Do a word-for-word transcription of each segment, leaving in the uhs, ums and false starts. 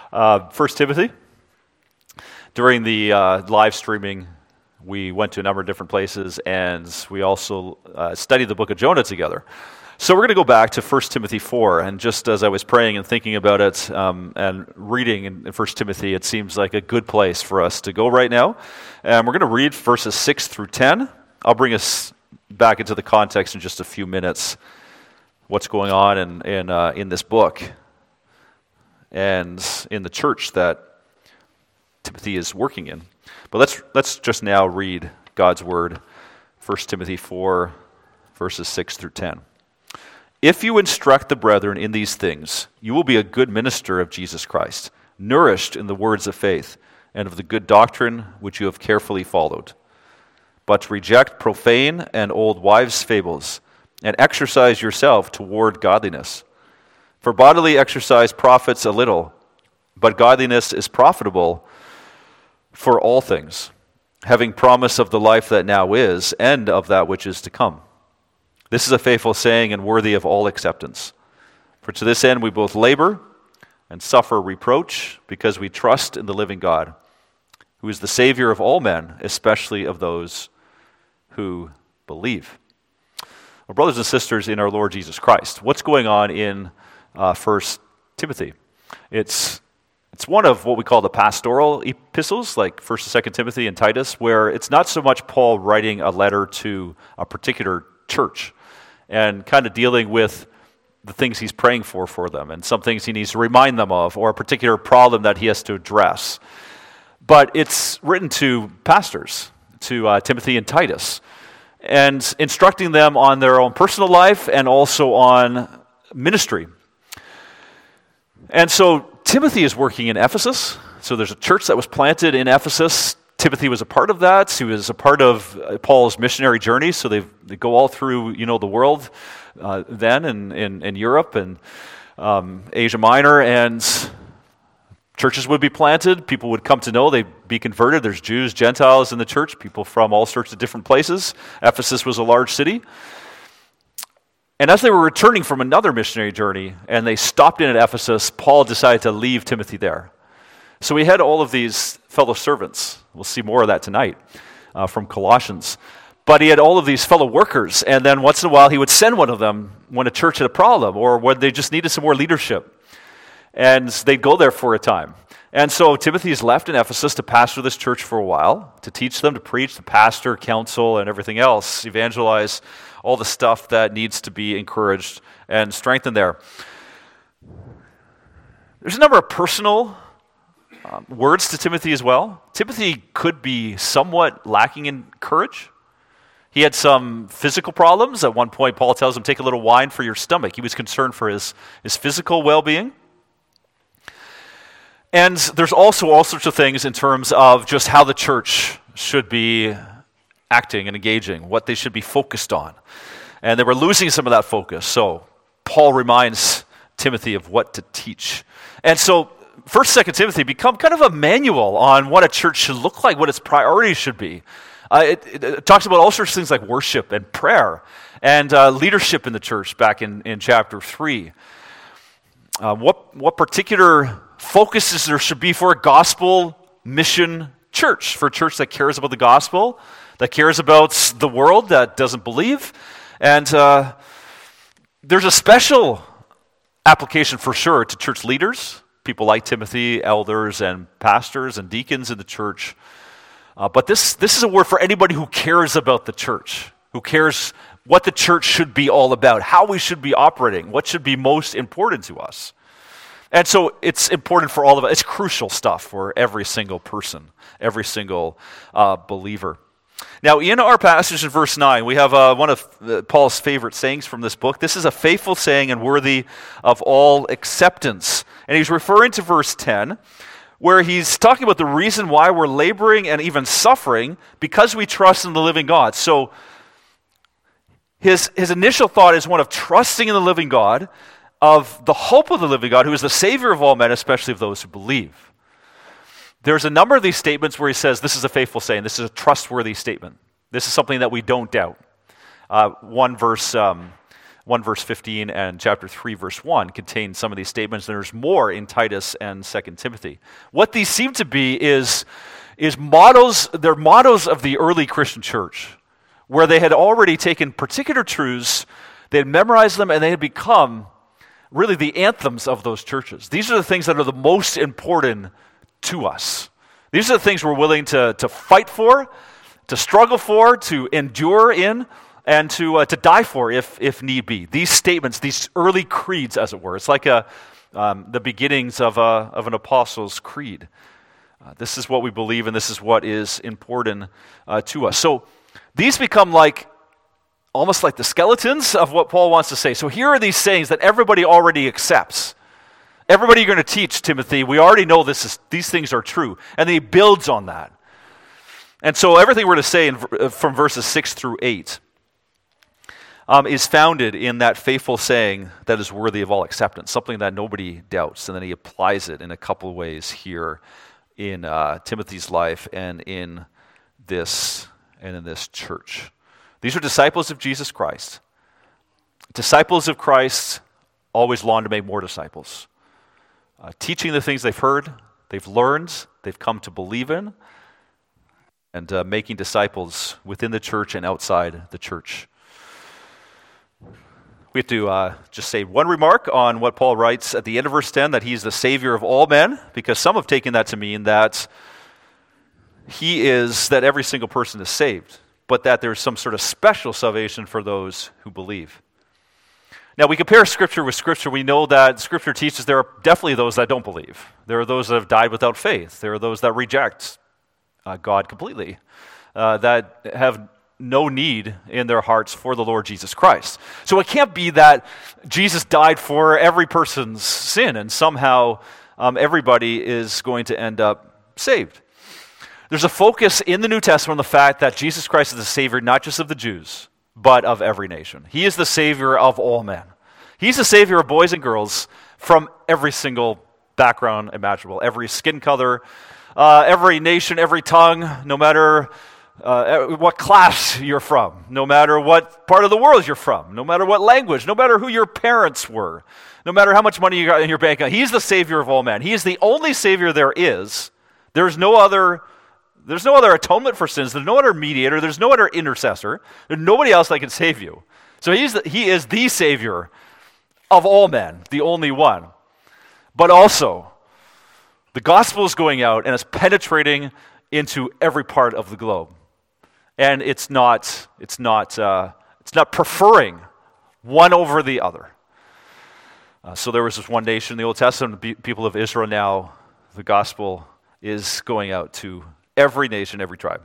Uh, First Timothy. During the uh, live streaming, we went to a number of different places, and we also uh, studied the book of Jonah together. So we're going to go back to First Timothy four, and just as I was praying and thinking about it um, and reading in First Timothy, it seems like a good place for us to go right now. And we're going to read verses six through ten. I'll bring us back into the context in just a few minutes, what's going on in, in, uh, in this book and in the church that Timothy is working in. But let's let's just now read God's word, First Timothy four, verses six through ten. If you instruct the brethren in these things, you will be a good minister of Jesus Christ, nourished in the words of faith and of the good doctrine which you have carefully followed. But reject profane and old wives' fables, and exercise yourself toward godliness. For bodily exercise profits a little, but godliness is profitable for all things, having promise of the life that now is, and of that which is to come. This is a faithful saying and worthy of all acceptance. For to this end we both labor and suffer reproach, because we trust in the living God, who is the Savior of all men, especially of those who believe. Well, brothers and sisters in our Lord Jesus Christ, what's going on in uh, First Timothy? It's It's one of what we call the pastoral epistles, like First and Second Timothy and Titus, where it's not so much Paul writing a letter to a particular church and kind of dealing with the things he's praying for for them and some things he needs to remind them of, or a particular problem that he has to address. But it's written to pastors, to uh, Timothy and Titus, and instructing them on their own personal life and also on ministry. And so Timothy is working in Ephesus. So there's a church that was planted in Ephesus. Timothy was a part of that. He was a part of Paul's missionary journey. So they they go all through, you know, the world uh, then in, in, in Europe and um, Asia Minor, and churches would be planted. People would come to know. They'd be converted. There's Jews, Gentiles in the church, people from all sorts of different places. Ephesus was a large city. And as they were returning from another missionary journey, and they stopped in at Ephesus, Paul decided to leave Timothy there. So we had all of these fellow servants. We'll see more of that tonight uh, from Colossians. But he had all of these fellow workers, and then once in a while he would send one of them when a church had a problem or when they just needed some more leadership. And they'd go there for a time. And so Timothy is left in Ephesus to pastor this church for a while, to teach them, to preach, to pastor, counsel, and everything else, evangelize, all the stuff that needs to be encouraged and strengthened there. There's a number of personal um, words to Timothy as well. Timothy could be somewhat lacking in courage. He had some physical problems. At one point, Paul tells him, take a little wine for your stomach. He was concerned for his, his physical well-being. And there's also all sorts of things in terms of just how the church should be acting and engaging, what they should be focused on. And they were losing some of that focus. So Paul reminds Timothy of what to teach. And so First, Second Timothy become kind of a manual on what a church should look like, what its priorities should be. Uh, it, it, it talks about all sorts of things like worship and prayer and uh, leadership in the church back in, in chapter three. Uh, what, what particular focuses there should be for a gospel mission church, for a church that cares about the gospel, that cares about the world that doesn't believe. And uh, there's a special application for sure to church leaders, people like Timothy, elders and pastors and deacons in the church. Uh, but this, this is a word for anybody who cares about the church, who cares what the church should be all about, how we should be operating, what should be most important to us. And so it's important for all of us. It's crucial stuff for every single person, every single uh, believer. Now, in our passage in verse nine, we have uh, one of uh, Paul's favorite sayings from this book. This is a faithful saying and worthy of all acceptance. And he's referring to verse ten, where he's talking about the reason why we're laboring and even suffering, because we trust in the living God. So his, his initial thought is one of trusting in the living God, of the hope of the living God, who is the Savior of all men, especially of those who believe. There's a number of these statements where he says, this is a faithful saying, this is a trustworthy statement. This is something that we don't doubt. Uh, one verse, um, one verse fifteen and chapter three verse one contain some of these statements, and there's more in Titus and Second Timothy. What these seem to be is, is mottos, they're mottos of the early Christian church, where they had already taken particular truths, they had memorized them, and they had become really the anthems of those churches. These are the things that are the most important to us. These are the things we're willing to, to fight for, to struggle for, to endure in, and to uh, to die for if if need be. These statements, these early creeds, as it were. It's like a um, the beginnings of a of an apostles' creed. Uh, this is what we believe, and this is what is important uh, to us. So these become like almost like the skeletons of what Paul wants to say. So here are these sayings that everybody already accepts. Everybody you're going to teach, Timothy, we already know this is these things are true, and he builds on that. And so everything we're going to say in, from verses six through eight. Um, is founded in that faithful saying that is worthy of all acceptance, something that nobody doubts. And then he applies it in a couple of ways here in uh, Timothy's life and in this and in this church. These are disciples of Jesus Christ. Disciples of Christ always long to make more disciples. Uh, teaching the things they've heard, they've learned, they've come to believe in, and uh, making disciples within the church and outside the church. We have to uh, just say one remark on what Paul writes at the end of verse ten, that he's the Savior of all men, because some have taken that to mean that he is, that every single person is saved, but that there's some sort of special salvation for those who believe. Now, we compare Scripture with Scripture. We know that Scripture teaches there are definitely those that don't believe. There are those that have died without faith. There are those that reject uh, God completely, uh, that have no need in their hearts for the Lord Jesus Christ. So it can't be that Jesus died for every person's sin and somehow um, everybody is going to end up saved. There's a focus in the New Testament on the fact that Jesus Christ is the Savior not just of the Jews, but of every nation. He is the Savior of all men. He's the Savior of boys and girls from every single background imaginable, every skin color, uh, every nation, every tongue, no matter Uh, what class you're from, no matter what part of the world you're from, no matter what language, no matter who your parents were, no matter how much money you got in your bank account. He's the Savior of all men. He is the only Savior there is. There's no other, there's no other atonement for sins. There's no other mediator. There's no other intercessor. There's nobody else that can save you. So he's the, he is the Savior of all men, the only one. But also, the gospel is going out and it's penetrating into every part of the globe. And it's not, it's not, uh, it's not preferring one over the other. Uh, so there was this one nation in the Old Testament, the people of Israel. Now the gospel is going out to every nation, every tribe.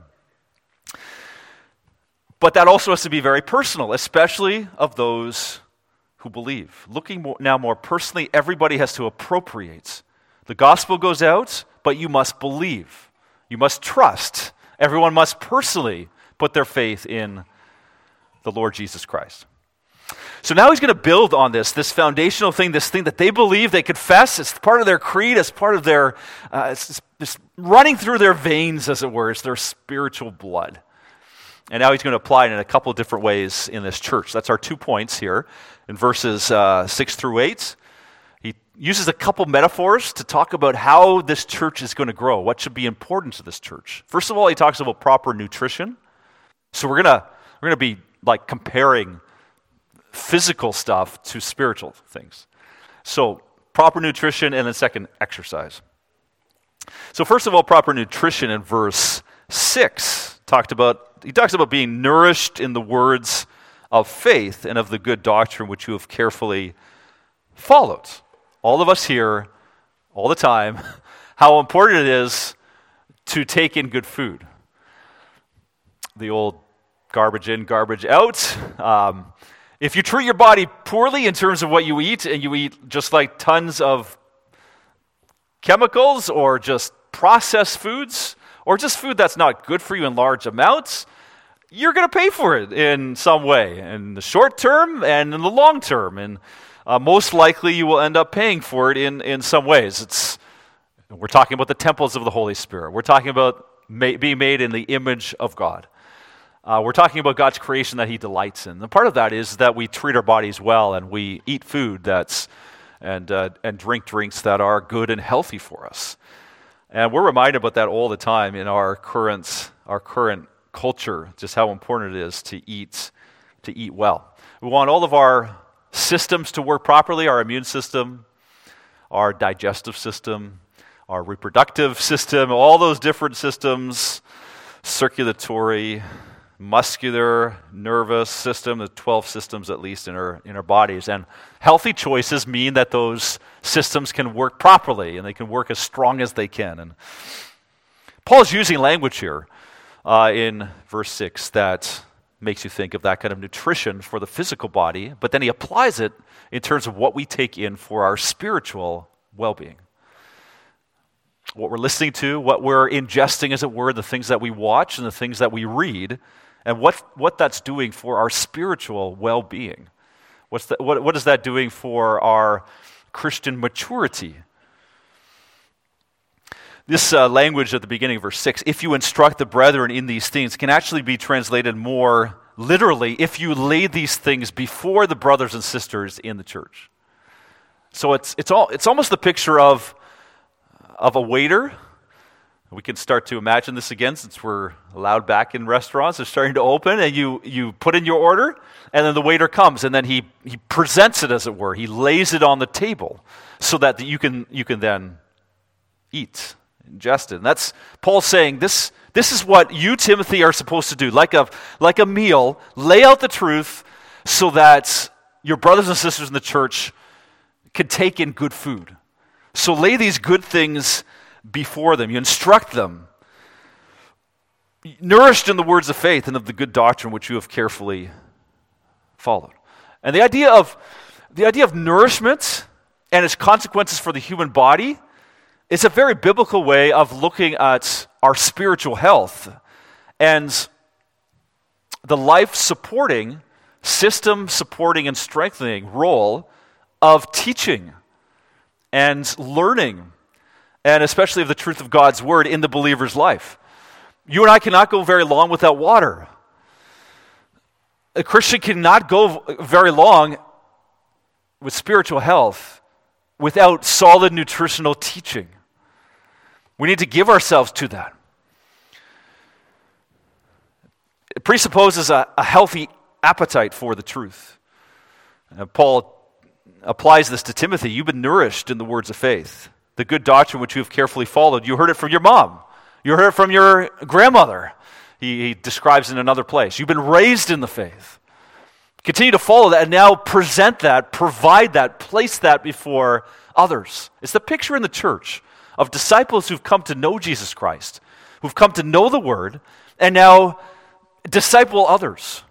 But that also has to be very personal, especially of those who believe. Looking more, now more personally, everybody has to appropriate. The gospel goes out, but you must believe. You must trust. Everyone must personally put their faith in the Lord Jesus Christ. So now he's going to build on this, this foundational thing, this thing that they believe, they confess, it's part of their creed, it's part of their, uh, it's just running through their veins, as it were, it's their spiritual blood. And now he's going to apply it in a couple of different ways in this church. That's our two points here in verses uh, six through eight. He uses a couple metaphors to talk about how this church is going to grow, what should be important to this church. First of all, he talks about proper nutrition. So we're gonna we're gonna be like comparing physical stuff to spiritual things. So proper nutrition, and then second, exercise. So first of all, proper nutrition in verse six talked about he talks about being nourished in the words of faith and of the good doctrine which you have carefully followed. All of us here, all the time, how important it is to take in good food. The old garbage in, garbage out. Um, if you treat your body poorly in terms of what you eat, and you eat just like tons of chemicals or just processed foods, or just food that's not good for you in large amounts, you're going to pay for it in some way, in the short term and in the long term. And uh, most likely you will end up paying for it in, in some ways. It's We're talking about the temples of the Holy Spirit. We're talking about ma- being made in the image of God. Uh, we're talking about God's creation that he delights in. And part of that is that we treat our bodies well and we eat food that's and uh, and drink drinks that are good and healthy for us. And we're reminded about that all the time in our current our current culture, just how important it is to eat to eat well. We want all of our systems to work properly, our immune system, our digestive system, our reproductive system, all those different systems, circulatory, muscular, nervous system, the twelve systems at least in our in our bodies. And healthy choices mean that those systems can work properly and they can work as strong as they can. And Paul's using language here uh, in verse six that makes you think of that kind of nutrition for the physical body, but then he applies it in terms of what we take in for our spiritual well-being. What we're listening to, what we're ingesting, as it were, the things that we watch and the things that we read, and what, what that's doing for our spiritual well-being. What's the, what, what is that doing for our Christian maturity? This uh, language at the beginning of verse six, if you instruct the brethren in these things, can actually be translated more literally, if you lay these things before the brothers and sisters in the church. So it's it's all it's almost the picture of of a waiter. We can start to imagine this again since we're allowed back in restaurants. They're starting to open, and you, you put in your order, and then the waiter comes, and then he, he presents it, as it were. He lays it on the table so that you can you can then eat, ingest it. And that's Paul saying this, this is what you, Timothy, are supposed to do. Like a, like a meal, lay out the truth so that your brothers and sisters in the church can take in good food. So lay these good things before them. You instruct them, nourished in the words of faith and of the good doctrine which you have carefully followed. And the idea of the idea of nourishment and its consequences for the human body is a very biblical way of looking at our spiritual health and the life-supporting, system-supporting and strengthening role of teaching and learning, and especially of the truth of God's word in the believer's life. You and I cannot go very long without water. A Christian cannot go very long with spiritual health without solid nutritional teaching. We need to give ourselves to that. It presupposes a, a healthy appetite for the truth. Uh, Paul applies this to Timothy. You've been nourished in the words of faith, the good doctrine which you have carefully followed. You heard it from your mom. You heard it from your grandmother. He, he describes in another place. You've been raised in the faith. Continue to follow that and now present that, provide that, place that before others. It's the picture in the church of disciples who've come to know Jesus Christ, who've come to know the Word, and now disciple others.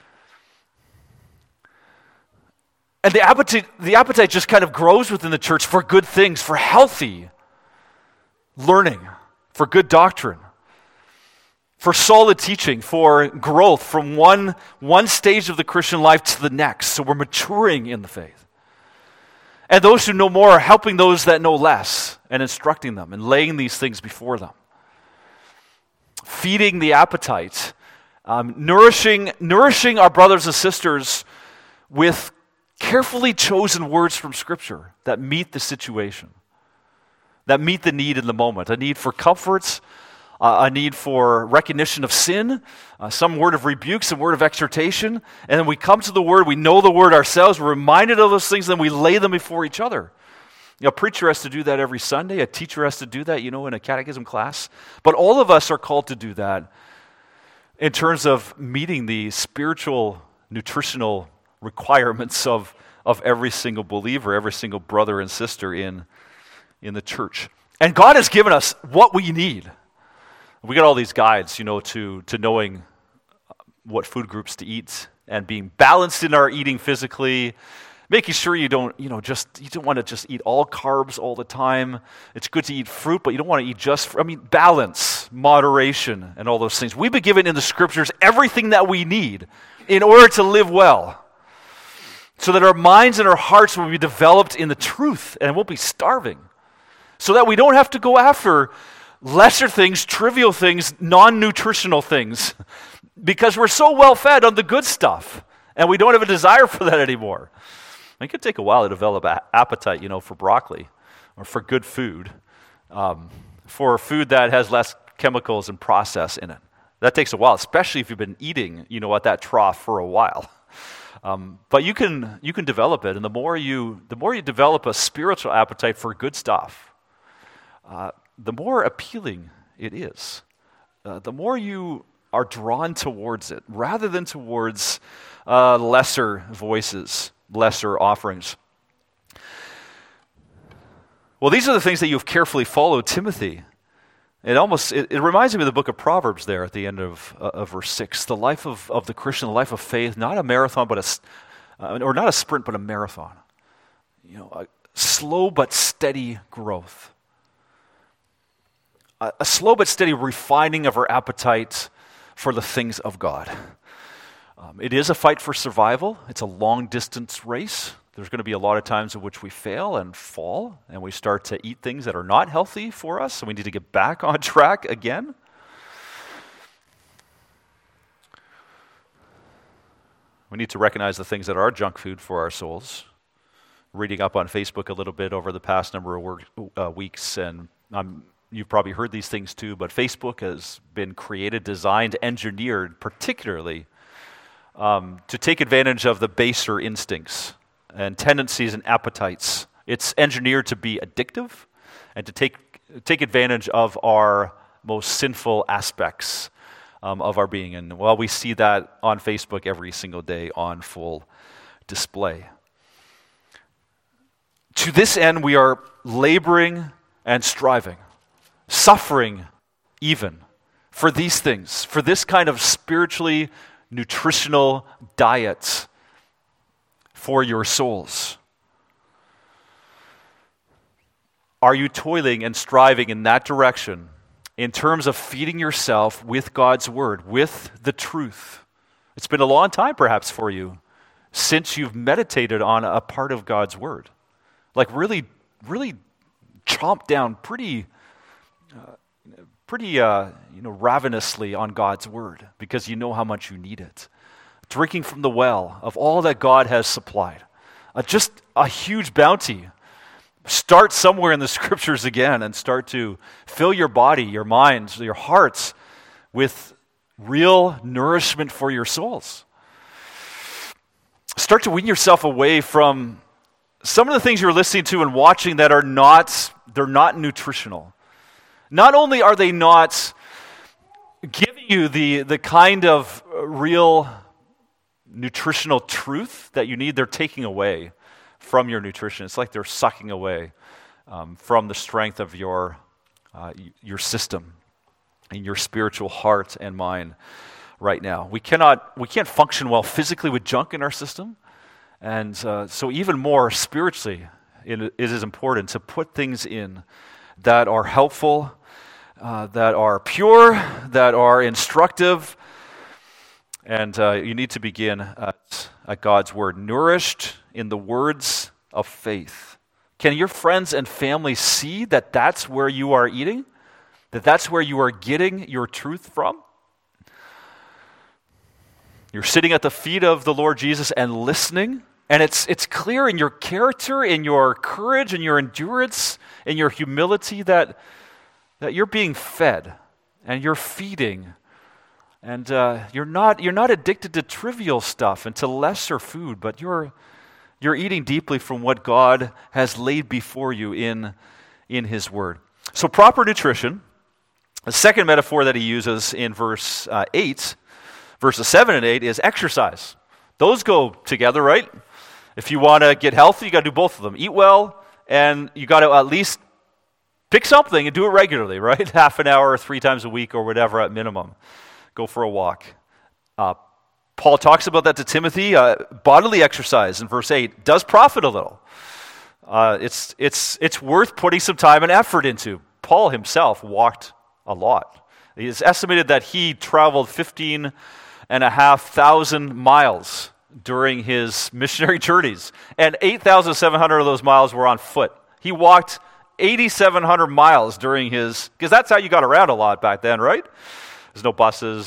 And the appetite, the appetite just kind of grows within the church for good things, for healthy learning, for good doctrine, for solid teaching, for growth from one, one stage of the Christian life to the next. So we're maturing in the faith. And those who know more are helping those that know less and instructing them and laying these things before them. Feeding the appetite, um, nourishing, nourishing our brothers and sisters with carefully chosen words from Scripture that meet the situation, that meet the need in the moment, a need for comforts, uh, a need for recognition of sin, uh, some word of rebuke, some word of exhortation, and then we come to the Word, we know the Word ourselves, we're reminded of those things, and then we lay them before each other. You know, a preacher has to do that every Sunday, a teacher has to do that, you know, in a catechism class, but all of us are called to do that in terms of meeting the spiritual, nutritional requirements of, of every single believer, every single brother and sister in, in the church. And God has given us what we need. We got all these guides, you know, to, to knowing what food groups to eat and being balanced in our eating physically, making sure you don't, you know, just, you don't want to just eat all carbs all the time. It's good to eat fruit, but you don't want to eat just, I mean, balance, moderation, and all those things. We've been given in the Scriptures everything that we need in order to live well, so that our minds and our hearts will be developed in the truth and won't be starving, so that we don't have to go after lesser things, trivial things, non-nutritional things, because we're so well fed on the good stuff, and we don't have a desire for that anymore. It could take a while to develop an appetite, you know, for broccoli or for good food, um, for food that has less chemicals and process in it. That takes a while, especially if you've been eating, you know, at that trough for a while. Um, but you can you can develop it, and the more you the more you develop a spiritual appetite for good stuff, uh, the more appealing it is. Uh, the more you are drawn towards it, rather than towards uh, lesser voices, lesser offerings. Well, these are the things that you've carefully followed, Timothy. It almost it, it reminds me of the book of Proverbs there at the end of, uh, of verse six. The life of, of the Christian, the life of faith, not a marathon, but a uh, or not a sprint, but a marathon. You know, a slow but steady growth, a, a slow but steady refining of our appetite for the things of God. Um, it is a fight for survival. It's a long distance race. There's going to be a lot of times in which we fail and fall, and we start to eat things that are not healthy for us, so we need to get back on track again. We need to recognize the things that are junk food for our souls. Reading up on Facebook a little bit over the past number of work, uh, weeks, and I'm, you've probably heard these things too, but Facebook has been created, designed, engineered particularly um, to take advantage of the baser instincts and tendencies and appetites. It's engineered to be addictive and to take take advantage of our most sinful aspects um, of our being. And well, we see that on Facebook every single day on full display. To this end, we are laboring and striving, suffering even for these things, for this kind of spiritually nutritional diet for your souls. Are you toiling and striving in that direction in terms of feeding yourself with God's word, with the truth? It's been a long time perhaps for you since you've meditated on a part of God's word. Like really, really chomp down pretty, uh, pretty, uh, you know, ravenously on God's word because you know how much you need it. Drinking from the well of all that God has supplied. Uh, just a huge bounty. Start somewhere in the scriptures again and start to fill your body, your minds, your hearts with real nourishment for your souls. Start to wean yourself away from some of the things you're listening to and watching that are not, they're not nutritional. Not only are they not giving you the, the kind of real nutritional truth that you need, they're taking away from your nutrition. It's like they're sucking away um, from the strength of your uh, your system and your spiritual heart and mind right now. We cannot we can't function well physically with junk in our system, and uh, so even more spiritually, it, it is important to put things in that are helpful, uh, that are pure, that are instructive. And uh, you need to begin at, at God's word, nourished in the words of faith. Can your friends and family see that that's where you are eating? That that's where you are getting your truth from? You're sitting at the feet of the Lord Jesus and listening, and it's it's clear in your character, in your courage, in your endurance, in your humility that, that you're being fed and you're feeding. And uh, you're not you're not addicted to trivial stuff and to lesser food, but you're you're eating deeply from what God has laid before you in, in His Word. So proper nutrition, the second metaphor that he uses in verse uh, eight, verses seven and eight, is exercise. Those go together, right? If you want to get healthy, you got to do both of them. Eat well, and you got to at least pick something and do it regularly, right? Half an hour or three times a week or whatever at minimum. Go for a walk. Uh, Paul talks about that to Timothy. Uh, bodily exercise in verse eight does profit a little. Uh, it's it's it's worth putting some time and effort into. Paul himself walked a lot. It is estimated that he traveled fifteen and a half thousand miles during his missionary journeys, and eight thousand seven hundred of those miles were on foot. He walked eight thousand seven hundred miles during his, because that's how you got around a lot back then, right? There's no buses,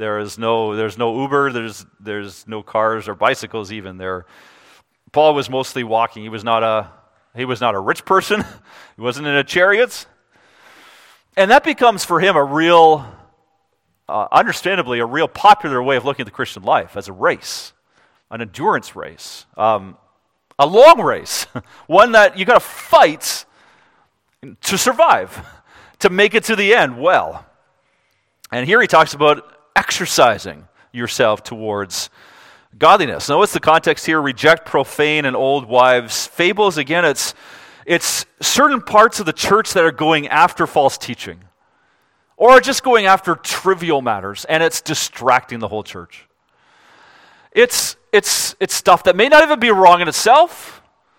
There is no, there's no Uber, there's, there's no cars or bicycles even there. Paul was mostly walking. He was not a, he was not a rich person. He wasn't in a chariot. And that becomes for him a real, uh, understandably, a real popular way of looking at the Christian life as a race, an endurance race, um, a long race, one that you got to fight to survive, to make it to the end well. And here he talks about exercising yourself towards godliness. Now, what's the context here? Reject profane and old wives' fables. Again, it's it's certain parts of the church that are going after false teaching, or are just going after trivial matters, and it's distracting the whole church. It's it's it's stuff that may not even be wrong in itself,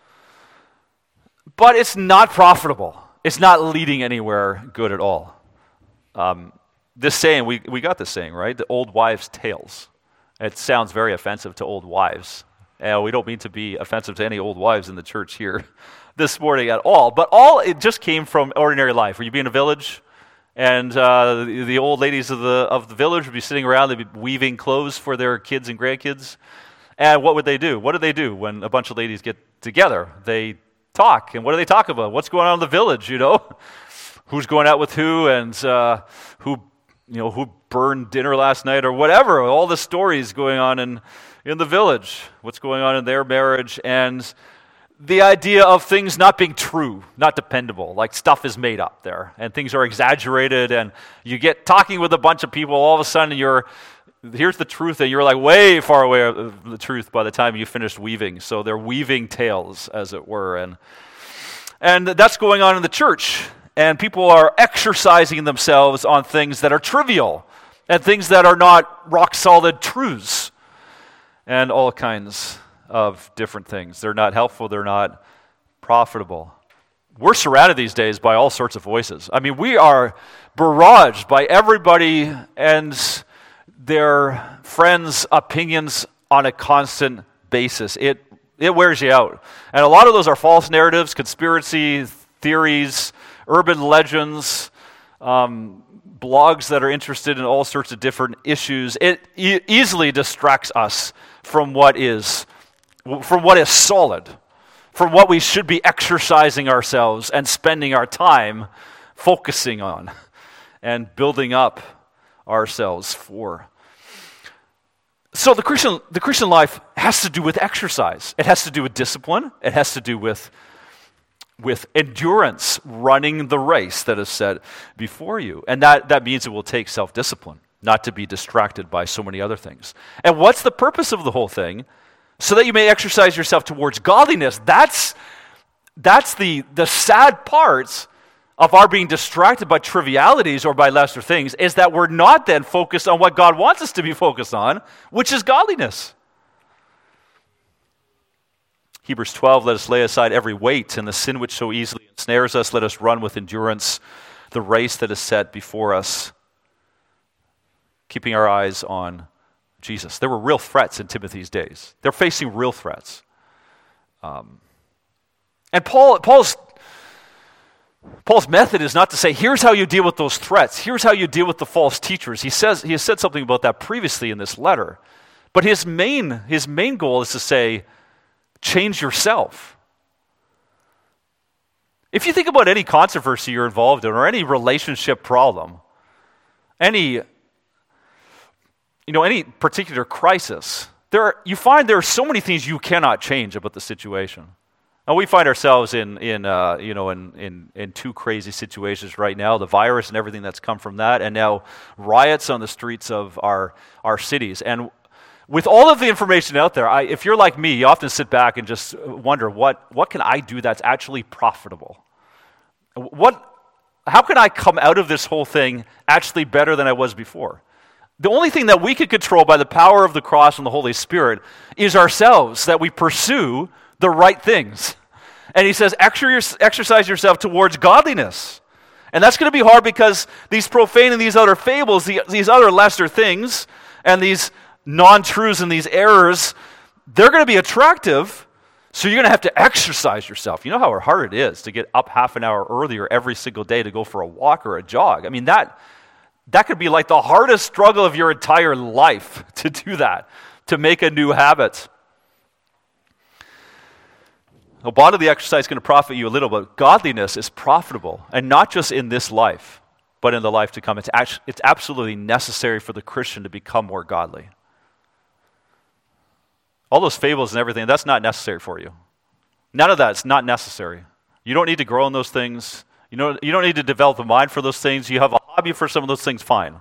but it's not profitable. It's not leading anywhere good at all. Um, this saying, we, we got this saying, right? The old wives' tales. It sounds very offensive to old wives. And we don't mean to be offensive to any old wives in the church here this morning at all. But all, it just came from ordinary life. Where you'd be in a village, and uh, the, the old ladies of the of the village would be sitting around, they'd be weaving clothes for their kids and grandkids. And what would they do? What do they do when a bunch of ladies get together? They talk. And what do they talk about? What's going on in the village, you know? Who's going out with who, and uh, who, you know, who burned dinner last night, or whatever. All the stories going on in, in the village. What's going on in their marriage, and the idea of things not being true, not dependable, like stuff is made up there, and things are exaggerated, and you get talking with a bunch of people, all of a sudden you're, here's the truth, and you're like way far away from the truth by the time you finished weaving. So they're weaving tales, as it were, and and that's going on in the church. And people are exercising themselves on things that are trivial and things that are not rock-solid truths and all kinds of different things. They're not helpful. They're not profitable. We're surrounded these days by all sorts of voices. I mean, we are barraged by everybody and their friends' opinions on a constant basis. It, it wears you out. And a lot of those are false narratives, conspiracy theories, urban legends, um, blogs that are interested in all sorts of different issues. It e- easily distracts us from what is, from what is solid, from what we should be exercising ourselves and spending our time focusing on and building up ourselves for. So the Christian, the Christian life has to do with exercise. It has to do with discipline. It has to do with with endurance, running the race that is set before you. And that, that means it will take self-discipline, not to be distracted by so many other things. And what's the purpose of the whole thing? So that you may exercise yourself towards godliness. That's, that's the, the sad part of our being distracted by trivialities or by lesser things, is that we're not then focused on what God wants us to be focused on, which is godliness. Hebrews twelve, let us lay aside every weight and the sin which so easily ensnares us. Let us run with endurance the race that is set before us, keeping our eyes on Jesus. There were real threats in Timothy's days. They're facing real threats. Um, and Paul, Paul's, Paul's method is not to say, here's how you deal with those threats. Here's how you deal with the false teachers. He says he has said something about that previously in this letter. But his main, his main goal is to say, change yourself. If you think about any controversy you're involved in, or any relationship problem, any, you know, any particular crisis, there are, you find there are so many things you cannot change about the situation. Now, we find ourselves in, in uh, you know, in, in, in two crazy situations right now: the virus and everything that's come from that, and now riots on the streets of our our cities. And with all of the information out there, I, if you're like me, you often sit back and just wonder, what, what can I do that's actually profitable? What, how can I come out of this whole thing actually better than I was before? The only thing that we can control by the power of the cross and the Holy Spirit is ourselves, that we pursue the right things. And he says, exercise yourself towards godliness. And that's going to be hard, because these profane and these other fables, these other lesser things, and these non-truths and these errors, they're going to be attractive, so you're going to have to exercise yourself. You know how hard it is to get up half an hour earlier every single day to go for a walk or a jog. I mean, that That could be like the hardest struggle of your entire life to do that, to make a new habit. A bodily exercise is going to profit you a little, but godliness is profitable, and not just in this life, but in the life to come. It's, actually, it's absolutely necessary for the Christian to become more godly. All those fables and everything, that's not necessary for you. None of that is not necessary. You don't need to grow in those things. You know, you don't need to develop a mind for those things. You have a hobby for some of those things, fine.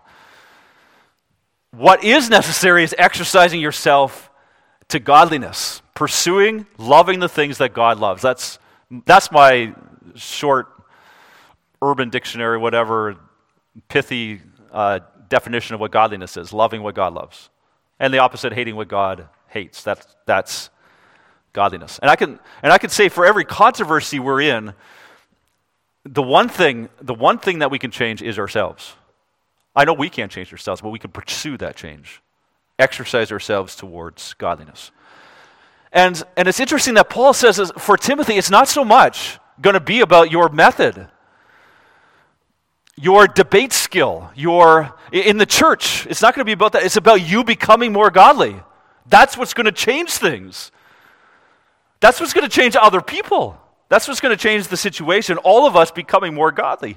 What is necessary is exercising yourself to godliness, pursuing, loving the things that God loves. That's that's my short urban dictionary, whatever, pithy uh, definition of what godliness is, loving what God loves. And the opposite, hating what God hates. That's that's godliness. And I can and I can say for every controversy we're in, the one thing, the one thing that we can change is ourselves. I know we can't change ourselves, but we can pursue that change. Exercise ourselves towards godliness. And, and it's interesting that Paul says for Timothy, it's not so much going to be about your method, your debate skill, your in the church. It's not going to be about that. It's about you becoming more godly. That's what's going to change things. That's what's going to change other people. That's what's going to change the situation. All of us becoming more godly.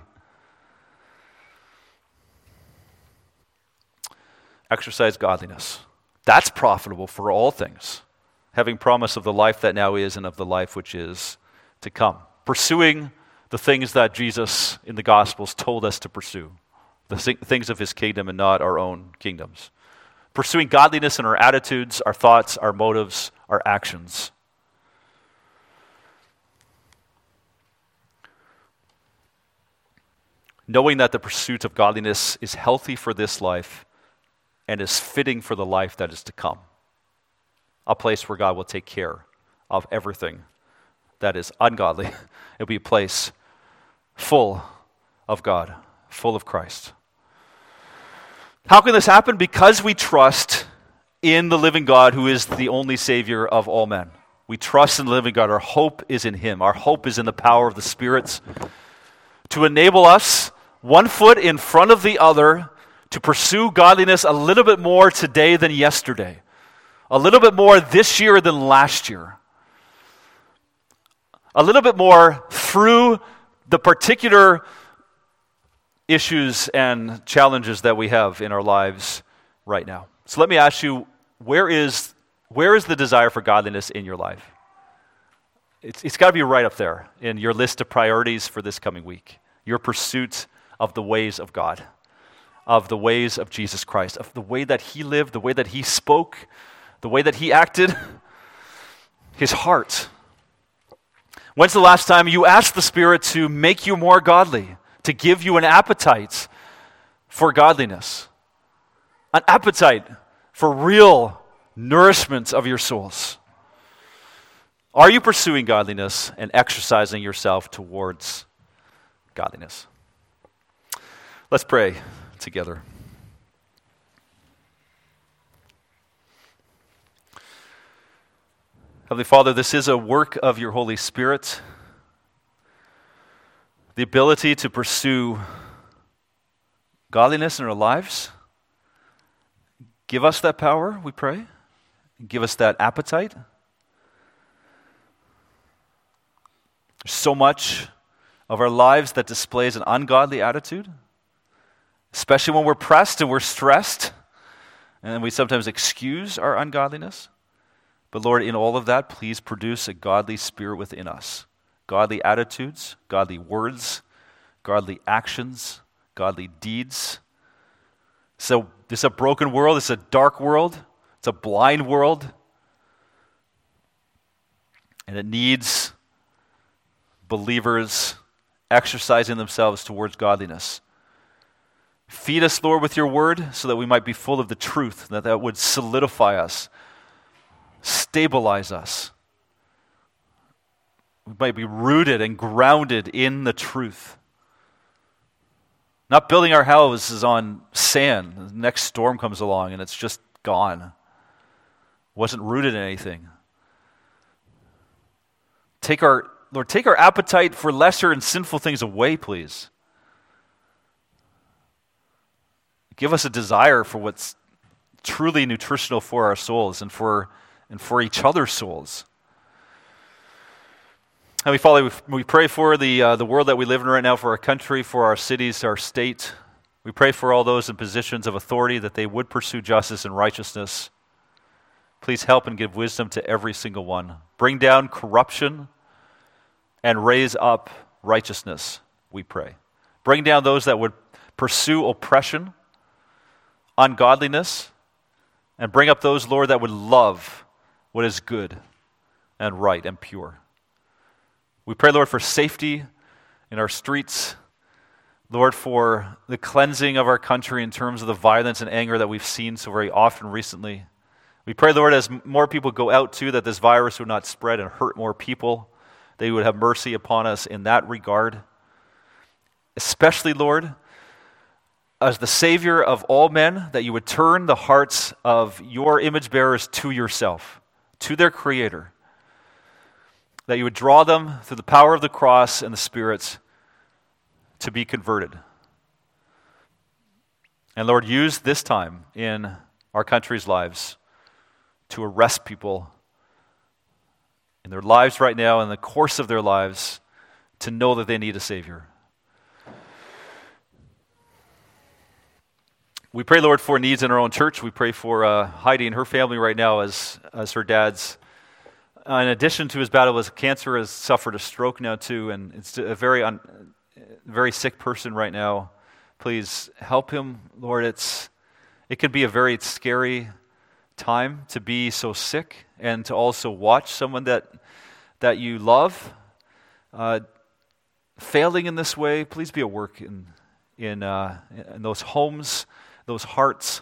Exercise godliness. That's profitable for all things. Having promise of the life that now is and of the life which is to come. Pursuing the things that Jesus in the Gospels told us to pursue. The th- things of his kingdom and not our own kingdoms. Pursuing godliness in our attitudes, our thoughts, our motives, our actions. Knowing that the pursuit of godliness is healthy for this life and is fitting for the life that is to come. A place where God will take care of everything that is ungodly. It'll be a place full of God, full of Christ. How can this happen? Because we trust in the living God who is the only Savior of all men. We trust in the living God. Our hope is in him. Our hope is in the power of the spirits to enable us, one foot in front of the other, to pursue godliness a little bit more today than yesterday. A little bit more this year than last year. A little bit more through the particular issues and challenges that we have in our lives right now. So let me ask you, where is where is the desire for godliness in your life? It's, it's got to be right up there in your list of priorities for this coming week. Your pursuit of the ways of God, of the ways of Jesus Christ, of the way that he lived, the way that he spoke, the way that he acted, his heart. When's the last time you asked the Spirit to make you more godly, to give you an appetite for godliness, an appetite for real nourishment of your souls? Are you pursuing godliness and exercising yourself towards godliness? Let's pray together. Heavenly Father, this is a work of your Holy Spirit. The ability to pursue godliness in our lives. Give us that power, we pray. Give us that appetite. There's so much of our lives that displays an ungodly attitude, especially when we're pressed and we're stressed, and we sometimes excuse our ungodliness. But Lord, in all of that, please produce a godly spirit within us. Godly attitudes, godly words, godly actions, godly deeds. So this is a broken world, it's a dark world, it's a blind world, and it needs believers exercising themselves towards godliness. Feed us, Lord, with your word so that we might be full of the truth, that that would solidify us, stabilize us. We might be rooted and grounded in the truth. Not building our houses on sand. The next storm comes along and it's just gone. Wasn't rooted in anything. Take our, Lord, take our appetite for lesser and sinful things away, please. Give us a desire for what's truly nutritional for our souls and for and for each other's souls. And we Father, we pray for the uh, the world that we live in right now, for our country, for our cities, our state. We pray for all those in positions of authority that they would pursue justice and righteousness. Please help and give wisdom to every single one. Bring down corruption and raise up righteousness, we pray. Bring down those that would pursue oppression, ungodliness, and bring up those, Lord, that would love what is good and right and pure. We pray, Lord, for safety in our streets. Lord, for the cleansing of our country in terms of the violence and anger that we've seen so very often recently. We pray, Lord, as more people go out too, that this virus would not spread and hurt more people, that you would have mercy upon us in that regard. Especially, Lord, as the Savior of all men, that you would turn the hearts of your image bearers to yourself, to their Creator, that you would draw them through the power of the cross and the Spirit to be converted. And Lord, use this time in our country's lives to arrest people in their lives right now, in the course of their lives, to know that they need a Savior. We pray, Lord, for needs in our own church. We pray for uh, Heidi and her family right now as, as her dad's, uh, in addition to his battle with cancer, has suffered a stroke now too, and it's a very, un, very sick person right now. Please help him, Lord. It's it can be a very scary time to be so sick and to also watch someone that that you love uh, failing in this way. Please be at work in in, uh, in those homes, those hearts,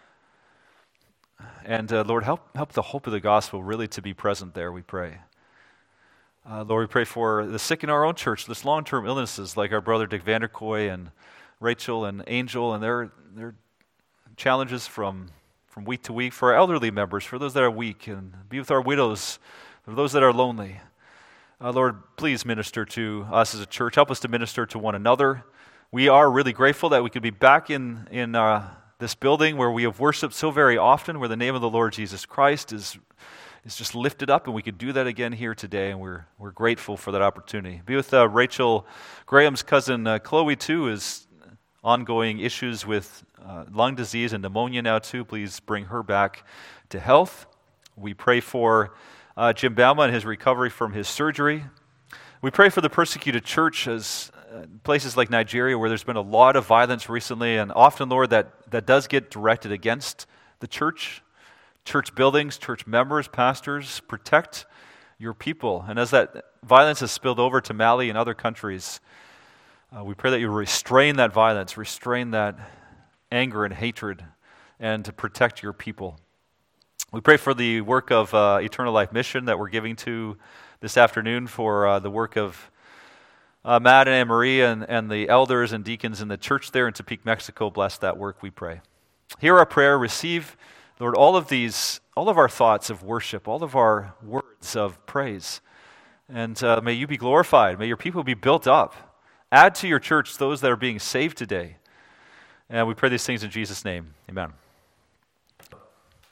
and uh, Lord, help help the hope of the gospel really to be present there. We pray, uh, Lord. We pray for the sick in our own church, this long-term illnesses like our brother Dick Vanderkoy and Rachel and Angel, and their their challenges from. from week to week, for our elderly members, for those that are weak, and be with our widows, for those that are lonely. Uh, Lord, please minister to us as a church. Help us to minister to one another. We are really grateful that we could be back in, in uh, this building where we have worshiped so very often, where the name of the Lord Jesus Christ is is just lifted up, and we could do that again here today, and we're we're grateful for that opportunity. Be with uh, Rachel Graham's cousin uh, Chloe, too, is ongoing issues with uh, lung disease and pneumonia now too. Please bring her back to health. We pray for uh, Jim Bama and his recovery from his surgery. We pray for the persecuted church as uh, places like Nigeria where there's been a lot of violence recently, and often, Lord, that, that does get directed against the church, church buildings, church members, pastors. Protect your people. And as that violence has spilled over to Mali and other countries, Uh, we pray that you restrain that violence, restrain that anger and hatred, and to protect your people. We pray for the work of uh, Eternal Life Mission that we're giving to this afternoon, for uh, the work of uh, Matt and Anne-Marie and, and the elders and deacons in the church there in Tepic, Mexico. Bless that work, we pray. Hear our prayer. Receive, Lord, all of these, all of our thoughts of worship, all of our words of praise. And uh, may you be glorified. May your people be built up. Add to your church those that are being saved today. And we pray these things in Jesus' name. Amen.